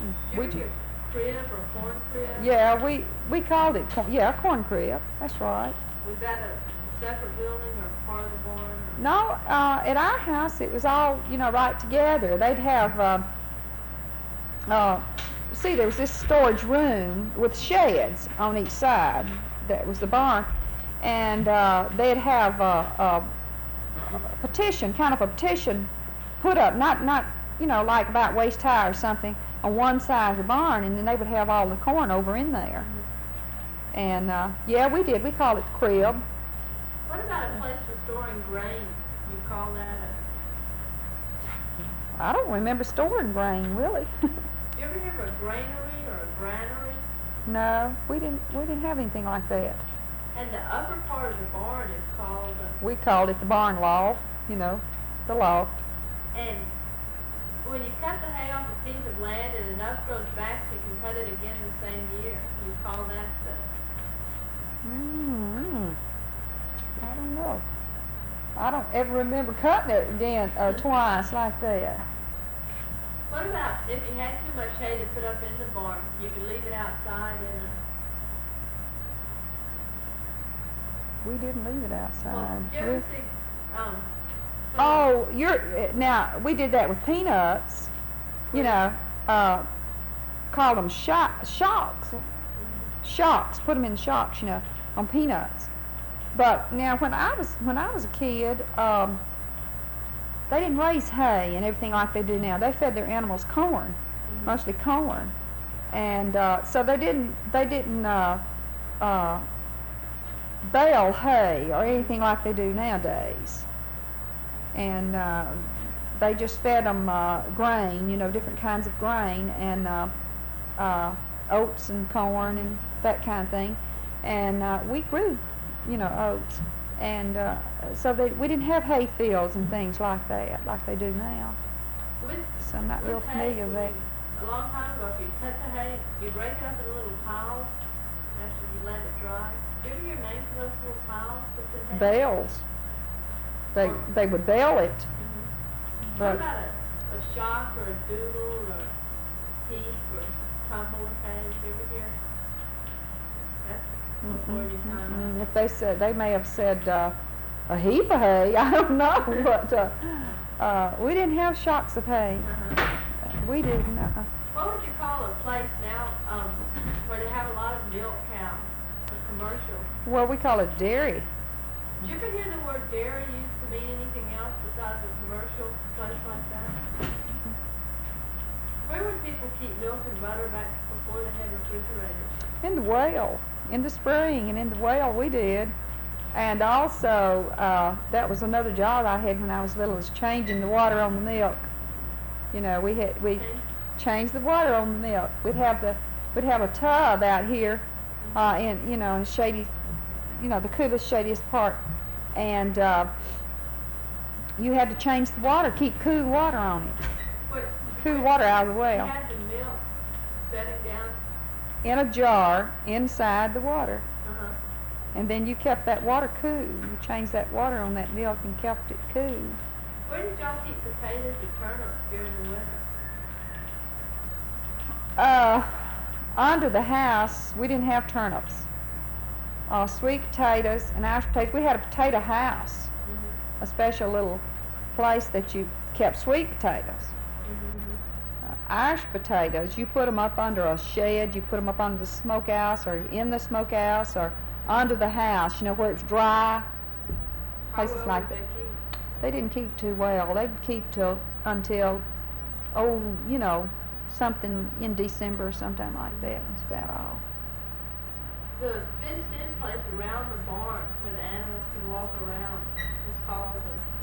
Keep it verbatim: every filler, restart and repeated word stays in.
Did We you ju- ever get crib or corn crib? yeah, we we called it corn, yeah, corn crib. That's right. Was that a separate building or part of the barn? Or? No, uh, at our house it was all, you know, right together. They'd have, uh, uh, see, there was this storage room with sheds on each side. That was the barn, and uh, they'd have a, a petition, kind of a petition, put up, not not, you know, like about waist high or something, on one side of the barn, and then they would have all the corn over in there. Mm-hmm. And uh, yeah, we did. We called it crib. What about a place for storing grain? You call that a... I don't remember storing grain, really. Do you ever hear of a granary or a granary? No, we didn't. We didn't have anything like that. And the upper part of the barn is called a... We called it the barn loft. You know, the loft. And when you cut the hay off a piece of land and enough grows back so you can cut it again the same year, you call that the... Mm-hmm. I don't know. I don't ever remember cutting it again or twice like that. What about if you had too much hay to put up in the barn, you could leave it outside in a... We didn't leave it outside. Well, do you ever We- see, um... some- Oh, you're uh, now. We did that with peanuts. You know, uh, called them shock, shocks. Mhm. Shocks. Put them in shocks. You know, on peanuts. But now, when I was when I was a kid, um, they didn't raise hay and everything like they do now. They fed their animals corn, Mhm. mostly corn, and uh, so they didn't they didn't uh, uh, bale hay or anything like they do nowadays. And uh, they just fed them uh, grain, you know, different kinds of grain, and uh, uh, oats and corn and that kind of thing. And uh, we grew, you know, oats. And uh, so they, we didn't have hay fields and things like that, like they do now. With, So I'm not with real hay, familiar with when that. you- a long time ago, if you cut the hay, you break it up in little piles after you let it dry. Do you ever hear names for those little piles that's in hay? Bales. They, they would bale it. Mhm. What But about a, a shock or a doodle or heap or tumble of hay? Did you ever hear? That's before your time. mm, if they said, they may have said uh, a heap of hay. I don't know, but uh, uh, we didn't have shocks of hay. Uh-huh. We didn't. Uh, What would you call a place now um, where they have a lot of milk cows, a commercial? well, we call it dairy. Did you ever hear the word dairy used to mean anything else besides a commercial place like that? Where would people keep milk and butter back before they had refrigerators? In the well, in the spring, and in the well we did. And also, uh, that was another job I had when I was little, was changing the water on the milk. You know, we had we Okay. changed the water on the milk. We'd have the we'd have a tub out here, uh, in you know in shady, you know the coolest, shadiest part, and uh, you had to change the water, keep cool water on it, Wait, cool wait, water out of the you well, had the milk setting down. in a jar inside the water. Uh-huh. And then you kept that water cool. You changed that water on that milk and kept it cool. Where did y'all keep potatoes and turnips during the winter? Uh, under the house, we didn't have turnips. Uh, sweet potatoes and Irish potatoes. We had a potato house, Mm-hmm. a special little place that you kept sweet potatoes. Mm-hmm. Uh, Irish potatoes, you put them up under a shed, you put them up under the smokehouse or in the smokehouse or under the house, you know, where it's dry. How Places well like would that. they keep? They didn't keep too well. They'd keep till until, oh, you know, something in December or sometime like that. That's about all. The fenced-in place around the barn where the animals can walk around is called the